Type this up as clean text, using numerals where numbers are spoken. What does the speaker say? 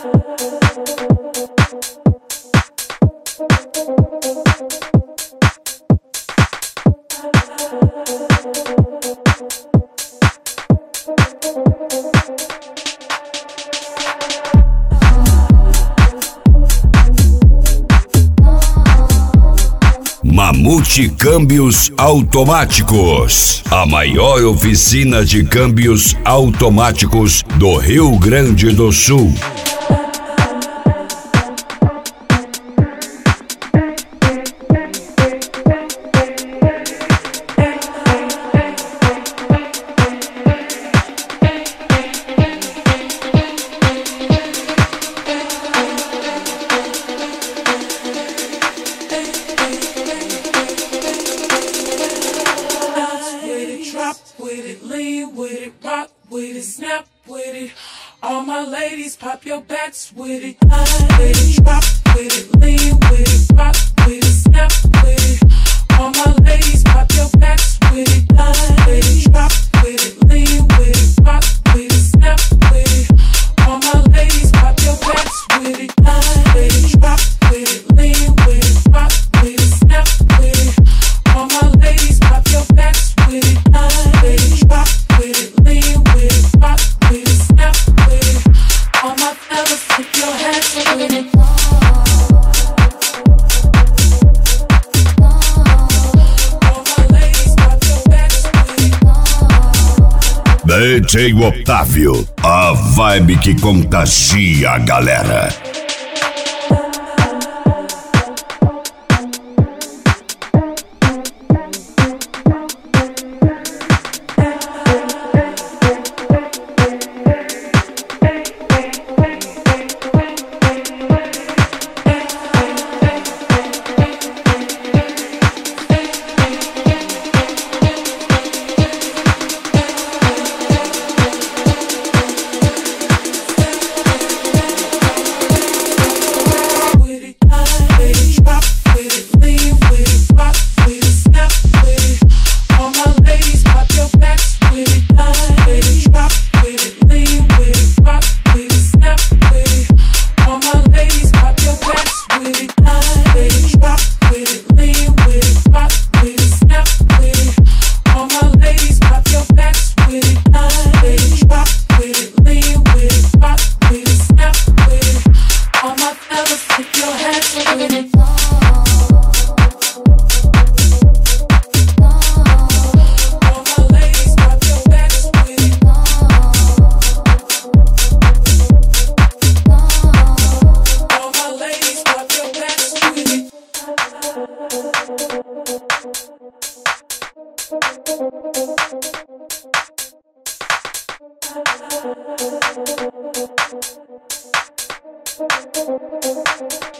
Mamute Câmbios Automáticos, a maior oficina de câmbios automáticos do Rio Grande do Sul. All my ladies, pop your backs with it. With it, drop with it, lean with it, rock with it, snap with it. All my ladies, pop your backs with it. With it, drop with it, lean with it, rock with it, snap with it. All my ladies, pop your backs with it. With it, drop with it, lean with it, rock with it, snap with it. All my ladies, pop your backs with it. With it, drop with it, lean with it, rock with it, snap with it. All my fellas, put your hands with it. All my ladies, pop your backs with it. DJ Otávio, a vibe que contagia a galera. Thank you.